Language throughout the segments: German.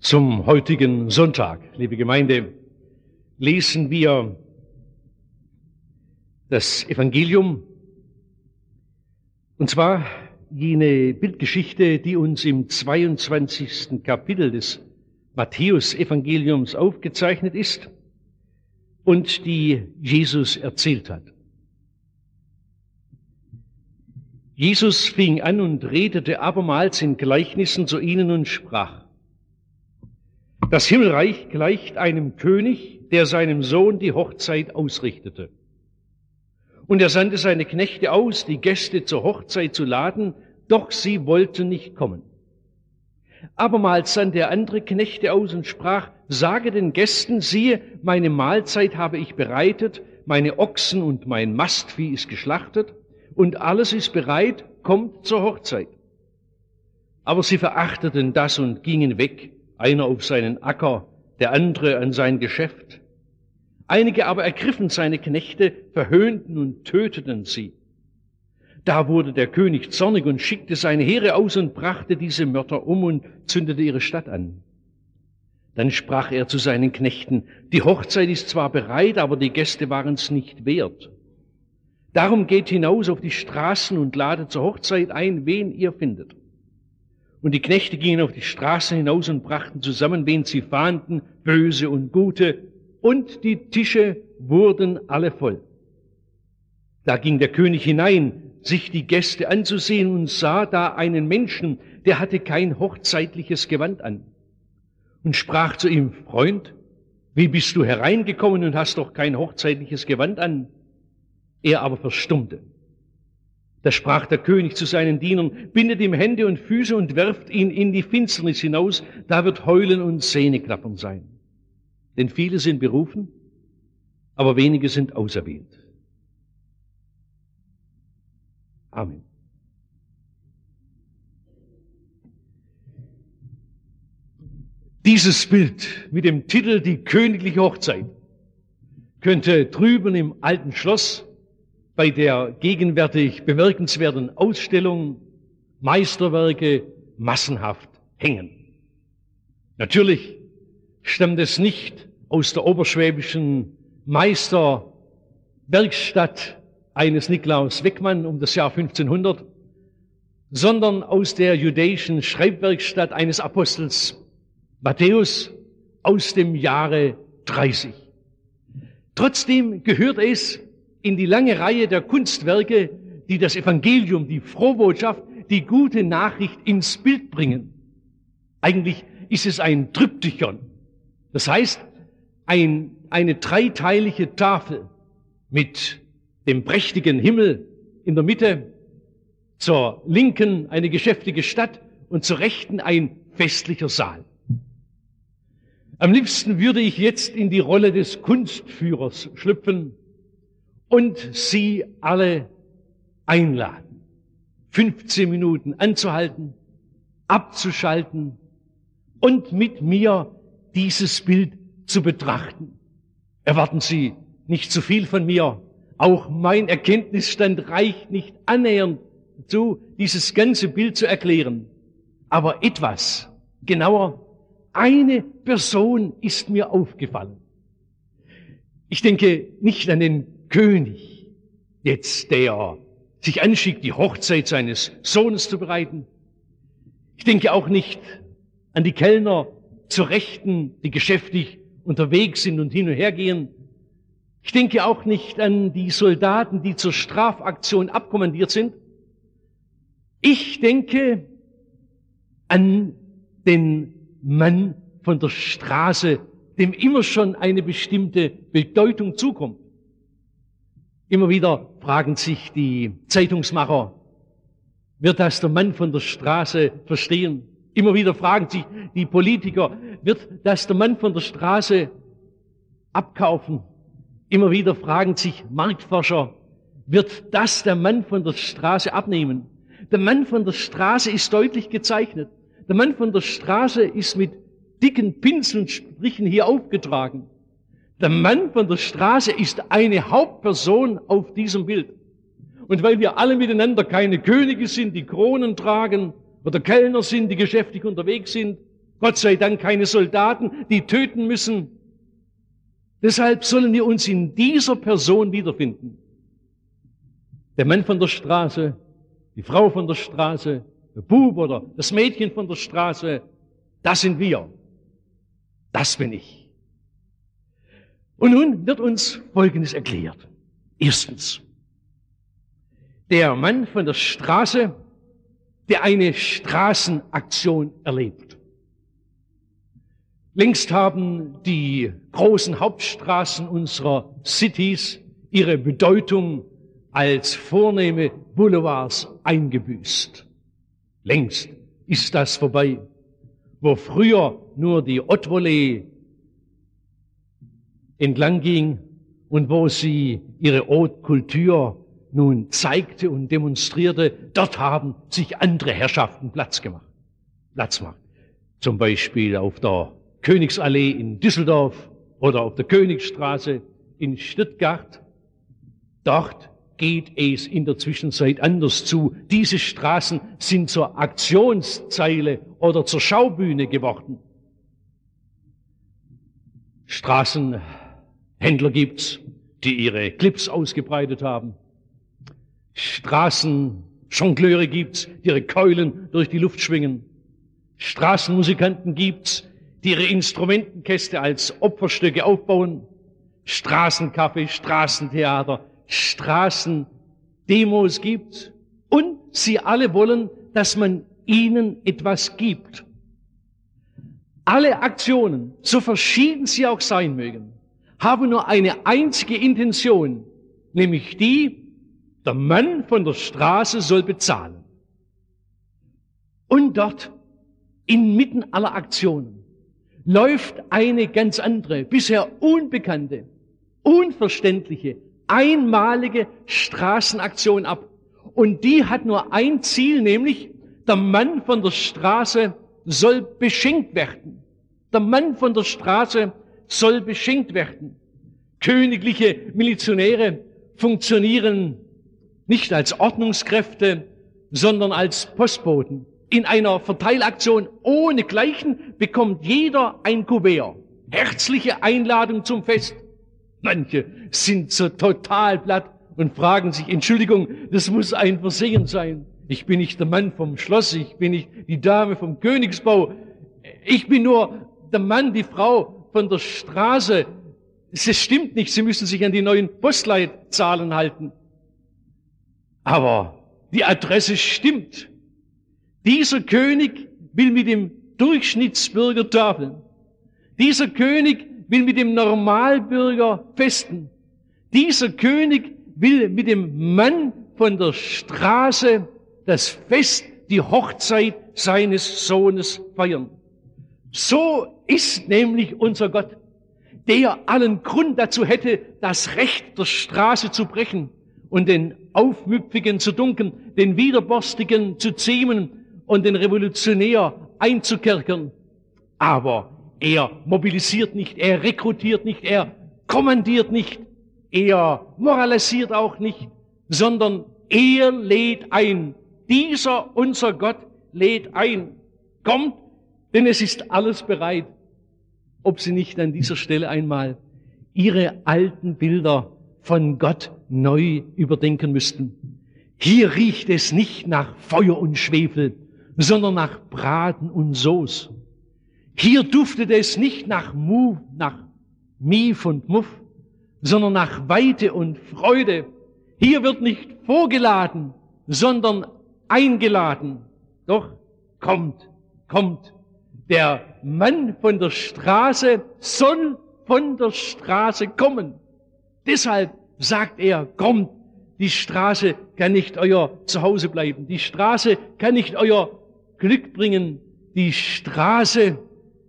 Zum heutigen Sonntag, liebe Gemeinde, lesen wir das Evangelium, und zwar jene Bildgeschichte, die uns im 22. Kapitel des Matthäus-Evangeliums aufgezeichnet ist und die Jesus erzählt hat. Jesus fing an und redete abermals in Gleichnissen zu ihnen und sprach: Das Himmelreich gleicht einem König, der seinem Sohn die Hochzeit ausrichtete. Und er sandte seine Knechte aus, die Gäste zur Hochzeit zu laden, doch sie wollten nicht kommen. Abermals sandte er andere Knechte aus und sprach: Sage den Gästen, siehe, meine Mahlzeit habe ich bereitet, meine Ochsen und mein Mastvieh ist geschlachtet, und alles ist bereit, kommt zur Hochzeit. Aber sie verachteten das und gingen weg, einer auf seinen Acker, der andere an sein Geschäft. Einige aber ergriffen seine Knechte, verhöhnten und töteten sie. Da wurde der König zornig und schickte seine Heere aus und brachte diese Mörder um und zündete ihre Stadt an. Dann sprach er zu seinen Knechten: Die Hochzeit ist zwar bereit, aber die Gäste waren es nicht wert. Darum geht hinaus auf die Straßen und ladet zur Hochzeit ein, wen ihr findet. Und die Knechte gingen auf die Straßen hinaus und brachten zusammen, wen sie fahnden, Böse und Gute, und die Tische wurden alle voll. Da ging der König hinein, sich die Gäste anzusehen, und sah da einen Menschen, der hatte kein hochzeitliches Gewand an, und sprach zu ihm: Freund, wie bist du hereingekommen und hast doch kein hochzeitliches Gewand an? Er aber verstummte. Da sprach der König zu seinen Dienern: Bindet ihm Hände und Füße und werft ihn in die Finsternis hinaus, da wird Heulen und Zähneknappern sein. Denn viele sind berufen, aber wenige sind auserwählt. Amen. Dieses Bild mit dem Titel Die königliche Hochzeit könnte drüben im alten Schloss bei der gegenwärtig bemerkenswerten Ausstellung Meisterwerke massenhaft hängen. Natürlich stammt es nicht aus der oberschwäbischen Meisterwerkstatt eines Nikolaus Weckmann um das Jahr 1500, sondern aus der judäischen Schreibwerkstatt eines Apostels Matthäus aus dem Jahre 30. Trotzdem gehört es in die lange Reihe der Kunstwerke, die das Evangelium, die Frohbotschaft, die gute Nachricht ins Bild bringen. Eigentlich ist es ein Triptychon. Das heißt, eine dreiteilige Tafel mit dem prächtigen Himmel in der Mitte, zur Linken eine geschäftige Stadt und zur Rechten ein festlicher Saal. Am liebsten würde ich jetzt in die Rolle des Kunstführers schlüpfen und Sie alle einladen, 15 Minuten anzuhalten, abzuschalten und mit mir dieses Bild zu betrachten. Erwarten Sie nicht zu viel von mir. Auch mein Erkenntnisstand reicht nicht annähernd dazu, dieses ganze Bild zu erklären. Aber etwas, genauer, eine Person ist mir aufgefallen. Ich denke nicht an den König, jetzt der sich anschickt, die Hochzeit seines Sohnes zu bereiten. Ich denke auch nicht an die Kellner zur Rechten, die geschäftig unterwegs sind und hin und her gehen. Ich denke auch nicht an die Soldaten, die zur Strafaktion abkommandiert sind. Ich denke an den Mann von der Straße, dem immer schon eine bestimmte Bedeutung zukommt. Immer wieder fragen sich die Zeitungsmacher: Wird das der Mann von der Straße verstehen? Immer wieder fragen sich die Politiker: Wird das der Mann von der Straße abkaufen? Immer wieder fragen sich Marktforscher: Wird das der Mann von der Straße abnehmen? Der Mann von der Straße ist deutlich gezeichnet. Der Mann von der Straße ist mit dicken Pinselstrichen hier aufgetragen. Der Mann von der Straße ist eine Hauptperson auf diesem Bild. Und weil wir alle miteinander keine Könige sind, die Kronen tragen, oder Kellner sind, die geschäftig unterwegs sind, Gott sei Dank keine Soldaten, die töten müssen. Deshalb sollen wir uns in dieser Person wiederfinden. Der Mann von der Straße, die Frau von der Straße, der Bub oder das Mädchen von der Straße, das sind wir. Das bin ich. Und nun wird uns Folgendes erklärt. Erstens, der Mann von der Straße, der eine Straßenaktion erlebt. Längst haben die großen Hauptstraßen unserer Cities ihre Bedeutung als vornehme Boulevards eingebüßt. Längst ist das vorbei. Wo früher nur die Haute-Volée entlang ging und wo sie ihre Haute Culture nun zeigte und demonstrierte, dort haben sich andere Herrschaften Platz gemacht. Zum Beispiel auf der Königsallee in Düsseldorf oder auf der Königstraße in Stuttgart. Dort geht es in der Zwischenzeit anders zu. Diese Straßen sind zur Aktionszeile oder zur Schaubühne geworden. Straßenhändler gibt's, die ihre Clips ausgebreitet haben. Straßenjongleure gibt's, die ihre Keulen durch die Luft schwingen. Straßenmusikanten gibt's, die ihre Instrumentenkäste als Opferstöcke aufbauen. Straßencafé, Straßentheater, Straßendemos gibt. Und sie alle wollen, dass man ihnen etwas gibt. Alle Aktionen, so verschieden sie auch sein mögen, haben nur eine einzige Intention, nämlich die, der Mann von der Straße soll bezahlen. Und dort, inmitten aller Aktionen, läuft eine ganz andere, bisher unbekannte, unverständliche, einmalige Straßenaktion ab. Und die hat nur ein Ziel, nämlich der Mann von der Straße soll beschenkt werden. Der Mann von der Straße soll beschenkt werden. Königliche Milizionäre funktionieren nicht als Ordnungskräfte, sondern als Postboten. In einer Verteilaktion ohnegleichen bekommt jeder ein Kuvert. Herzliche Einladung zum Fest. Manche sind so total platt und fragen sich, Entschuldigung, das muss ein Versehen sein. Ich bin nicht der Mann vom Schloss, ich bin nicht die Dame vom Königsbau. Ich bin nur der Mann, die Frau von der Straße. Es stimmt nicht, Sie müssen sich an die neuen Postleitzahlen halten. Aber die Adresse stimmt. Dieser König will mit dem Durchschnittsbürger tafeln. Dieser König will mit dem Normalbürger festen. Dieser König will mit dem Mann von der Straße das Fest, die Hochzeit seines Sohnes feiern. So ist nämlich unser Gott, der allen Grund dazu hätte, das Recht der Straße zu brechen und den Aufmüpfigen zu dunkeln, den Widerborstigen zu zähmen und den Revolutionär einzukerkern. Aber er mobilisiert nicht, er rekrutiert nicht, er kommandiert nicht, er moralisiert auch nicht, sondern er lädt ein. Dieser, unser Gott, lädt ein. Kommt, denn es ist alles bereit. Ob Sie nicht an dieser Stelle einmal Ihre alten Bilder von Gott neu überdenken müssten. Hier riecht es nicht nach Feuer und Schwefel, sondern nach Braten und Soße. Hier duftet es nicht nach Mief und Muff, sondern nach Weite und Freude. Hier wird nicht vorgeladen, sondern eingeladen. Doch kommt, kommt. Der Mann von der Straße soll von der Straße kommen. Deshalb sagt er, kommt, die Straße kann nicht euer Zuhause bleiben. Die Straße kann nicht euer Glück bringen. Die Straße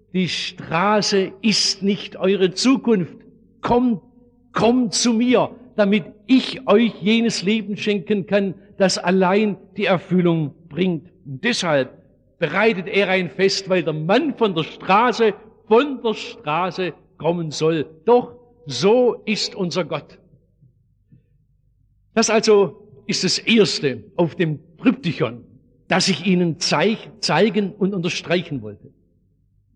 ist nicht eure Zukunft. Kommt zu mir, damit ich euch jenes Leben schenken kann, das allein die Erfüllung bringt. Und deshalb bereitet er ein Fest, weil der Mann von der Straße kommen soll. Doch so ist unser Gott. Das also ist das Erste auf dem Tryptychon, das ich Ihnen zeigen und unterstreichen wollte.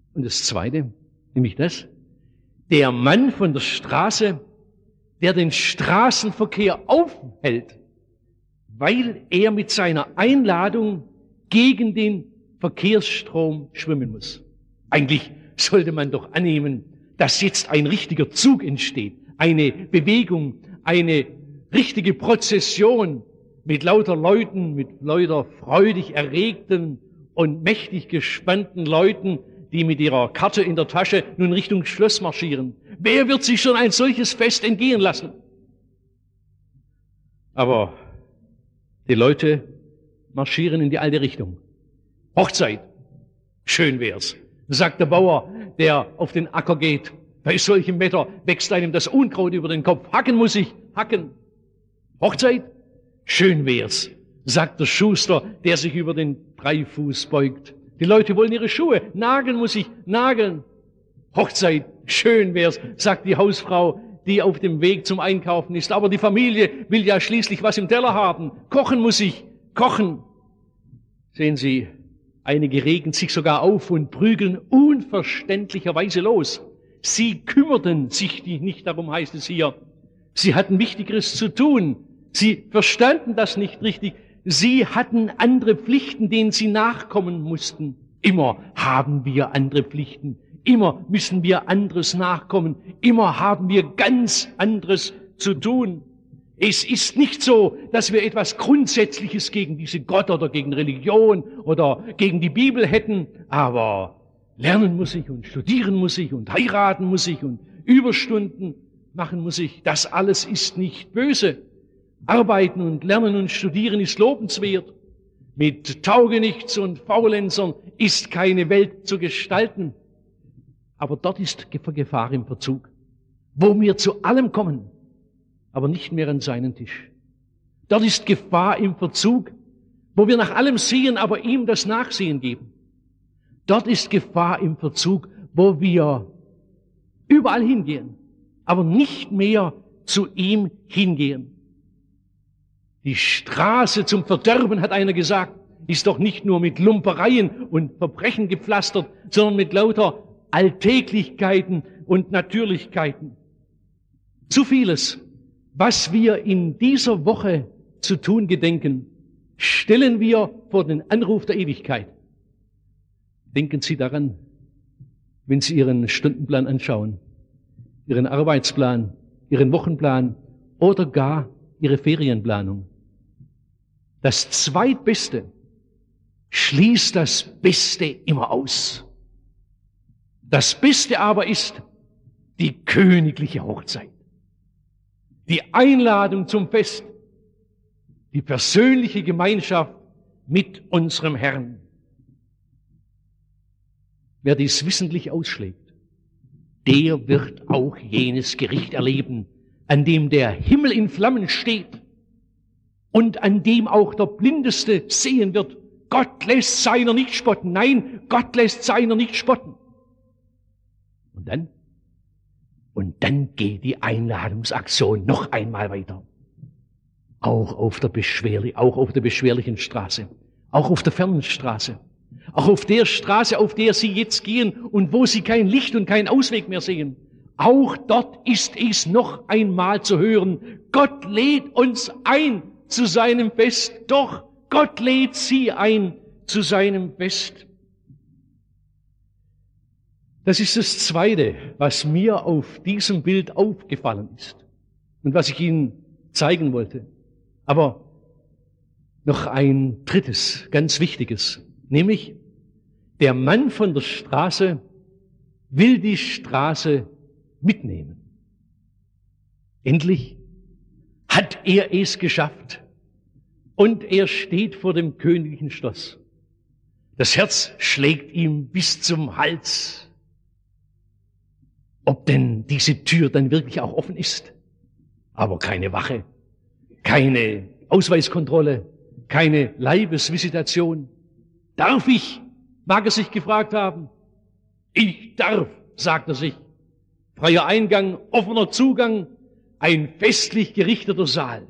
Und das Zweite, nämlich das, der Mann von der Straße, der den Straßenverkehr aufhält, weil er mit seiner Einladung gegen den Verkehrsstrom schwimmen muss. Eigentlich sollte man doch annehmen, dass jetzt ein richtiger Zug entsteht, eine Bewegung, eine richtige Prozession mit lauter Leuten, mit lauter freudig erregten und mächtig gespannten Leuten, die mit ihrer Karte in der Tasche nun Richtung Schloss marschieren. Wer wird sich schon ein solches Fest entgehen lassen? Aber die Leute marschieren in die alte Richtung. Hochzeit, schön wär's, sagt der Bauer, der auf den Acker geht. Bei solchem Wetter wächst einem das Unkraut über den Kopf. Hacken muss ich, hacken. Hochzeit, schön wär's, sagt der Schuster, der sich über den Dreifuß beugt. Die Leute wollen ihre Schuhe, nageln muss ich, nageln. Hochzeit, schön wär's, sagt die Hausfrau, die auf dem Weg zum Einkaufen ist. Aber die Familie will ja schließlich was im Teller haben. Kochen muss ich, kochen. Sehen Sie, einige regen sich sogar auf und prügeln unverständlicherweise los. Sie kümmerten sich nicht darum, heißt es hier. Sie hatten Wichtigeres zu tun. Sie verstanden das nicht richtig. Sie hatten andere Pflichten, denen sie nachkommen mussten. Immer haben wir andere Pflichten. Immer müssen wir anderes nachkommen. Immer haben wir ganz anderes zu tun. Es ist nicht so, dass wir etwas Grundsätzliches gegen diese Gott oder gegen Religion oder gegen die Bibel hätten. Aber lernen muss ich und studieren muss ich und heiraten muss ich und Überstunden machen muss ich. Das alles ist nicht böse. Arbeiten und lernen und studieren ist lobenswert. Mit Taugenichts und Faulenzern ist keine Welt zu gestalten. Aber dort ist Gefahr im Verzug, wo wir zu allem kommen, aber nicht mehr an seinen Tisch. Dort ist Gefahr im Verzug, wo wir nach allem sehen, aber ihm das Nachsehen geben. Dort ist Gefahr im Verzug, wo wir überall hingehen, aber nicht mehr zu ihm hingehen. Die Straße zum Verderben, hat einer gesagt, ist doch nicht nur mit Lumpereien und Verbrechen gepflastert, sondern mit lauter Alltäglichkeiten und Natürlichkeiten. Zu vieles, was wir in dieser Woche zu tun gedenken, stellen wir vor den Anruf der Ewigkeit. Denken Sie daran, wenn Sie Ihren Stundenplan anschauen, Ihren Arbeitsplan, Ihren Wochenplan oder gar Ihre Ferienplanung. Das Zweitbeste schließt das Beste immer aus. Das Beste aber ist die königliche Hochzeit. Die Einladung zum Fest. Die persönliche Gemeinschaft mit unserem Herrn. Wer dies wissentlich ausschlägt, der wird auch jenes Gericht erleben, an dem der Himmel in Flammen steht und an dem auch der Blindeste sehen wird. Gott lässt seiner nicht spotten. Nein, Gott lässt seiner nicht spotten. Und dann geht die Einladungsaktion noch einmal weiter. Auch auf der beschwerlichen Straße, auch auf der fernen Straße, auch auf der Straße, auf der Sie jetzt gehen und wo Sie kein Licht und keinen Ausweg mehr sehen. Auch dort ist es noch einmal zu hören. Gott lädt uns ein zu seinem Fest. Doch, Gott lädt Sie ein zu seinem Fest. Das ist das Zweite, was mir auf diesem Bild aufgefallen ist und was ich Ihnen zeigen wollte. Aber noch ein drittes, ganz wichtiges, nämlich der Mann von der Straße will die Straße mitnehmen. Endlich hat er es geschafft und er steht vor dem königlichen Schloss. Das Herz schlägt ihm bis zum Hals. Ob denn diese Tür dann wirklich auch offen ist. Aber keine Wache, keine Ausweiskontrolle, keine Leibesvisitation. Darf ich? Mag er sich gefragt haben. Ich darf, sagt er sich. Freier Eingang, offener Zugang, ein festlich gerichteter Saal.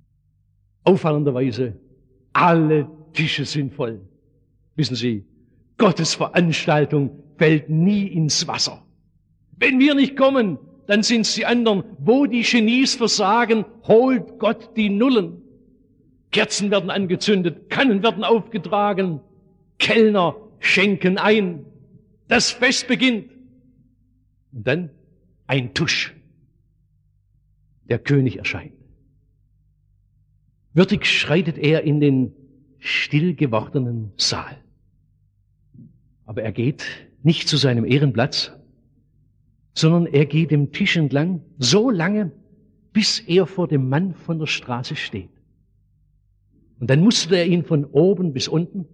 Auffallenderweise, alle Tische sind voll. Wissen Sie, Gottes Veranstaltung fällt nie ins Wasser. Wenn wir nicht kommen, dann sind's die anderen. Wo die Genies versagen, holt Gott die Nullen. Kerzen werden angezündet, Kannen werden aufgetragen, Kellner schenken ein. Das Fest beginnt. Und dann ein Tusch. Der König erscheint. Würdig schreitet er in den still gewordenen Saal. Aber er geht nicht zu seinem Ehrenplatz, sondern er geht dem Tisch entlang, so lange, bis er vor dem Mann von der Straße steht. Und dann mustert er ihn von oben bis unten.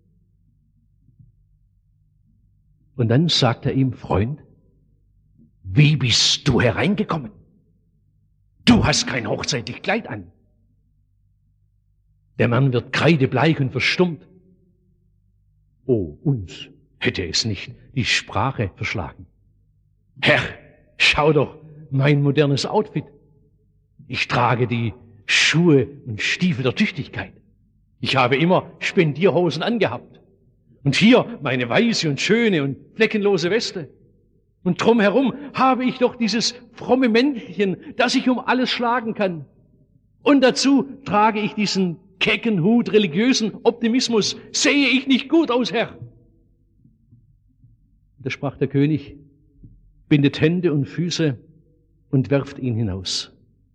Und dann sagt er ihm: Freund, wie bist du hereingekommen? Du hast kein hochzeitlich Kleid an. Der Mann wird kreidebleich und verstummt. Oh, uns hätte es nicht die Sprache verschlagen. Herr, schau doch mein modernes Outfit. Ich trage die Schuhe und Stiefel der Tüchtigkeit. Ich habe immer Spendierhosen angehabt. Und hier meine weiße und schöne und fleckenlose Weste. Und drumherum habe ich doch dieses fromme Männchen, das ich um alles schlagen kann. Und dazu trage ich diesen kecken Hut religiösen Optimismus. Sehe ich nicht gut aus, Herr? Da sprach der König: Bindet Hände und Füße und werft ihn hinaus.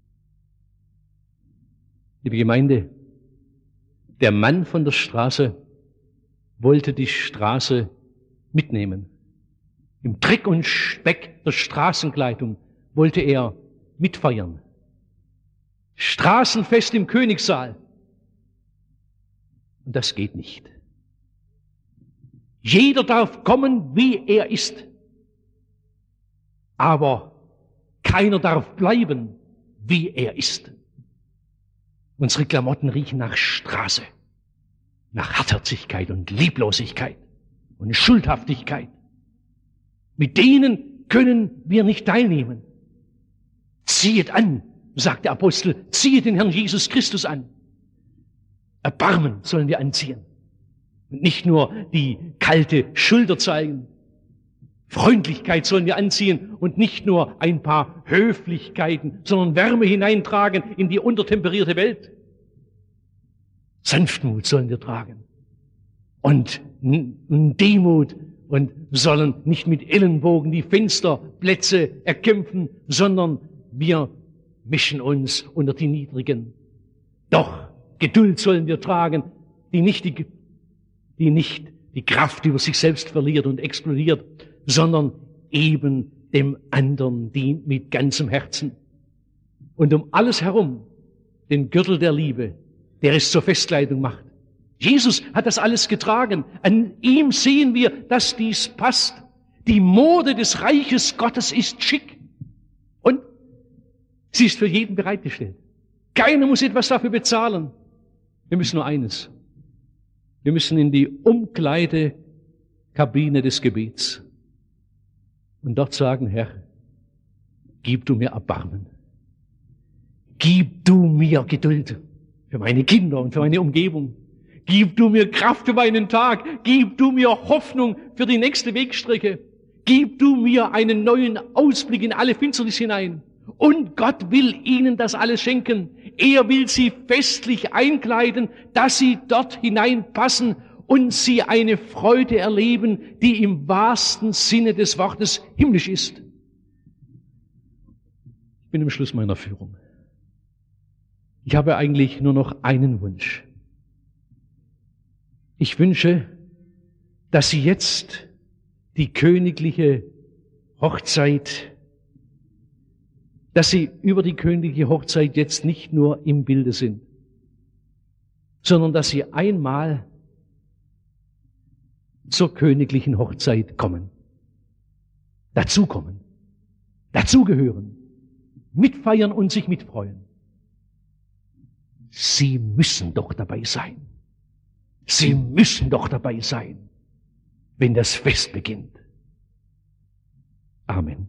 Liebe Gemeinde, der Mann von der Straße wollte die Straße mitnehmen. Im Dreck und Speck der Straßenkleidung wollte er mitfeiern. Straßenfest im Königssaal. Und das geht nicht. Jeder darf kommen, wie er ist. Aber keiner darf bleiben, wie er ist. Unsere Klamotten riechen nach Straße, nach Hartherzigkeit und Lieblosigkeit und Schuldhaftigkeit. Mit denen können wir nicht teilnehmen. Ziehet an, sagt der Apostel, ziehet den Herrn Jesus Christus an. Erbarmen sollen wir anziehen. Und nicht nur die kalte Schulter zeigen. Freundlichkeit sollen wir anziehen und nicht nur ein paar Höflichkeiten, sondern Wärme hineintragen in die untertemperierte Welt. Sanftmut sollen wir tragen. Und Demut, und sollen nicht mit Ellenbogen die Fensterplätze erkämpfen, sondern wir mischen uns unter die Niedrigen. Doch Geduld sollen wir tragen, die nicht die Kraft über sich selbst verliert und explodiert, sondern eben dem anderen dient mit ganzem Herzen. Und um alles herum den Gürtel der Liebe, der es zur Festkleidung macht. Jesus hat das alles getragen. An ihm sehen wir, dass dies passt. Die Mode des Reiches Gottes ist schick. Und sie ist für jeden bereitgestellt. Keiner muss etwas dafür bezahlen. Wir müssen nur eines. Wir müssen in die Umkleidekabine des Gebets und dort sagen: Herr, gib du mir Erbarmen. Gib du mir Geduld für meine Kinder und für meine Umgebung. Gib du mir Kraft für meinen Tag. Gib du mir Hoffnung für die nächste Wegstrecke. Gib du mir einen neuen Ausblick in alle Finsternis hinein. Und Gott will ihnen das alles schenken. Er will sie festlich einkleiden, dass sie dort hineinpassen und sie eine Freude erleben, die im wahrsten Sinne des Wortes himmlisch ist. Ich bin am Schluss meiner Führung. Ich habe eigentlich nur noch einen Wunsch. Ich wünsche, dass Sie jetzt die königliche Hochzeit, dass Sie über die königliche Hochzeit jetzt nicht nur im Bilde sind, sondern dass Sie einmal zur königlichen Hochzeit kommen, dazukommen, dazugehören, mitfeiern und sich mitfreuen. Sie müssen doch dabei sein. Sie müssen doch dabei sein, wenn das Fest beginnt. Amen.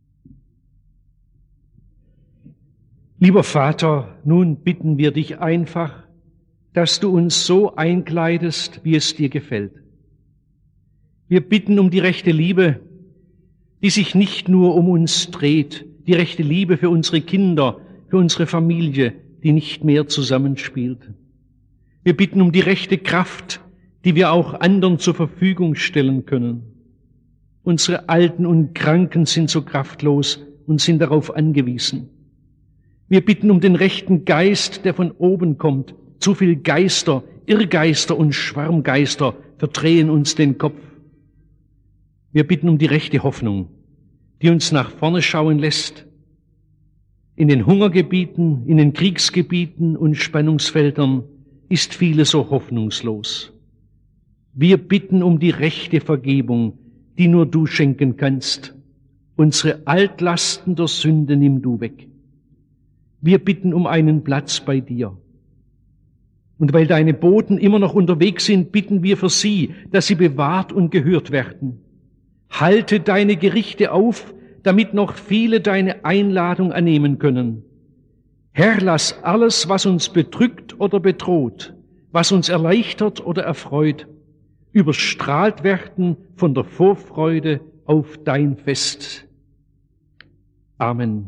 Lieber Vater, nun bitten wir dich einfach, dass du uns so einkleidest, wie es dir gefällt. Wir bitten um die rechte Liebe, die sich nicht nur um uns dreht, die rechte Liebe für unsere Kinder, für unsere Familie, die nicht mehr zusammenspielt. Wir bitten um die rechte Kraft, die wir auch anderen zur Verfügung stellen können. Unsere Alten und Kranken sind so kraftlos und sind darauf angewiesen. Wir bitten um den rechten Geist, der von oben kommt. Zu viel Geister, Irrgeister und Schwarmgeister verdrehen uns den Kopf. Wir bitten um die rechte Hoffnung, die uns nach vorne schauen lässt. In den Hungergebieten, in den Kriegsgebieten und Spannungsfeldern ist vieles so hoffnungslos. Wir bitten um die rechte Vergebung, die nur du schenken kannst. Unsere Altlasten der Sünde nimm du weg. Wir bitten um einen Platz bei dir. Und weil deine Boten immer noch unterwegs sind, bitten wir für sie, dass sie bewahrt und gehört werden. Halte deine Gerichte auf, damit noch viele deine Einladung annehmen können. Herr, lass alles, was uns bedrückt oder bedroht, was uns erleichtert oder erfreut, überstrahlt werden von der Vorfreude auf dein Fest. Amen.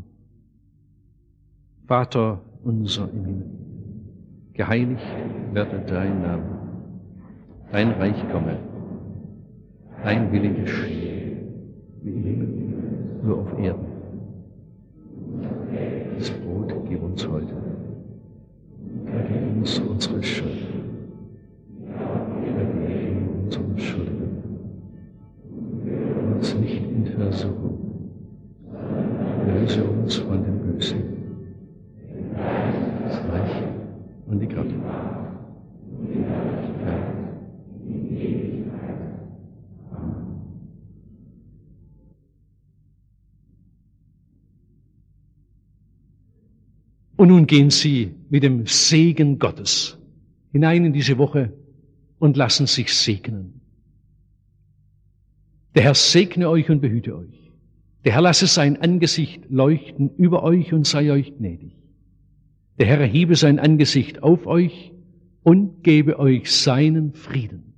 Vater unser im Himmel, geheiligt werde dein Name, dein Reich komme, dein Wille geschehe, wie im Himmel, so auf Erden. Das Brot gib uns heute, vergib uns unsere Schuld, vergib unsere Schulden, uns nicht in Versuchung, löse uns von dem Bösen, das Reich und die Kraft. Und nun gehen Sie mit dem Segen Gottes hinein in diese Woche und lassen sich segnen. Der Herr segne euch und behüte euch. Der Herr lasse sein Angesicht leuchten über euch und sei euch gnädig. Der Herr erhebe sein Angesicht auf euch und gebe euch seinen Frieden.